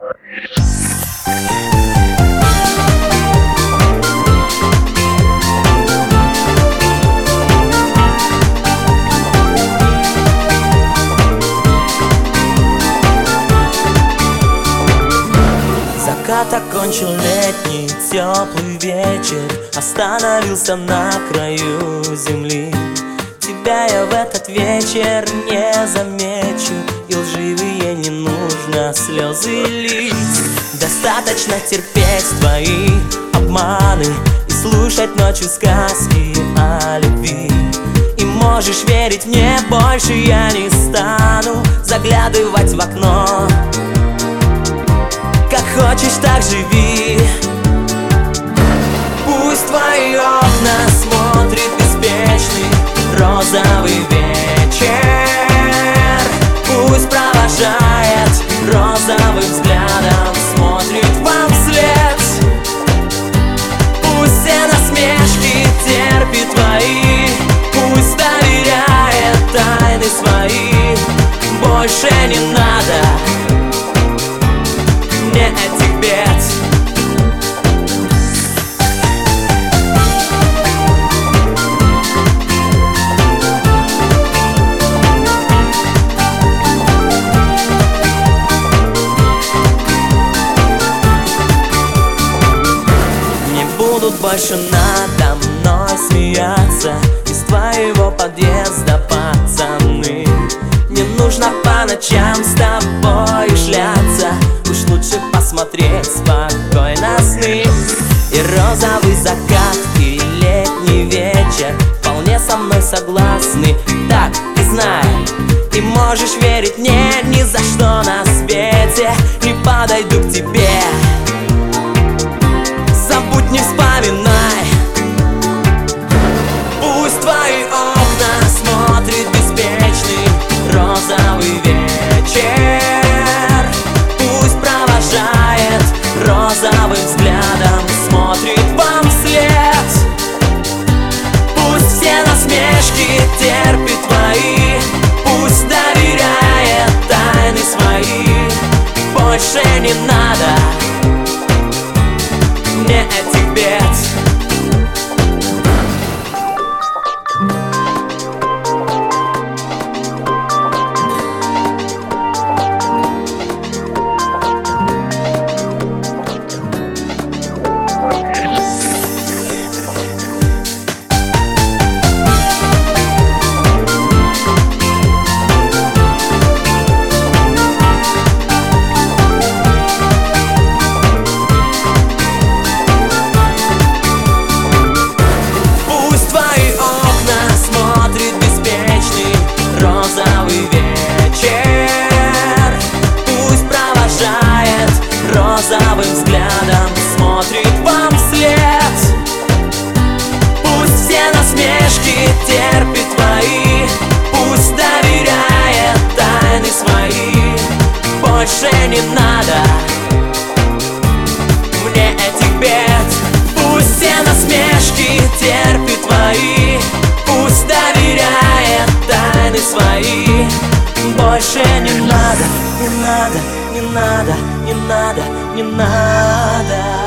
Закат окончил летний теплый вечер, остановился на краю земли. Тебя я в этот вечер не замечу, и лживые не нужно слезы лить. Достаточно терпеть твои обманы и слушать ночью сказки о любви. И можешь верить мне, больше я не стану заглядывать в окно. Как хочешь, так живи. Пусть твои окна смотрит беспечный розовый вечер. Пусть провожает розовым взглядом, смотрит вам вслед. Пусть все насмешки терпит твои, пусть доверяет тайны свои. Больше не надо мне этих бед. Не будут больше надо мной смеяться из твоего подъезда, пацаны. Не нужно по ночам с тобой шляться, уж лучше посмотреть спокойно сны. И розовый закат, и летний вечер вполне со мной согласны. Так и знай, и можешь верить мне, ни за что на свете не подойду к тебе. Забудь, не вспоминай. Пусть твои окна смотрит беспечный розовый вечер. Пусть провожает розовым взглядом, смотрит вам вслед. Пусть все насмешки терпит твои, пусть доверяет тайны свои. Больше не надо мне этих бед. Розовый вечер, пусть провожает розовым взглядом, смотрит вам вслед. Пусть все насмешки терпит твои, пусть доверяет тайны свои. Больше не надо мне этих бед. Пусть все насмешки терпит твои, пусть доверяет тайны свои. Больше не надо, не надо, не надо, не надо, не надо.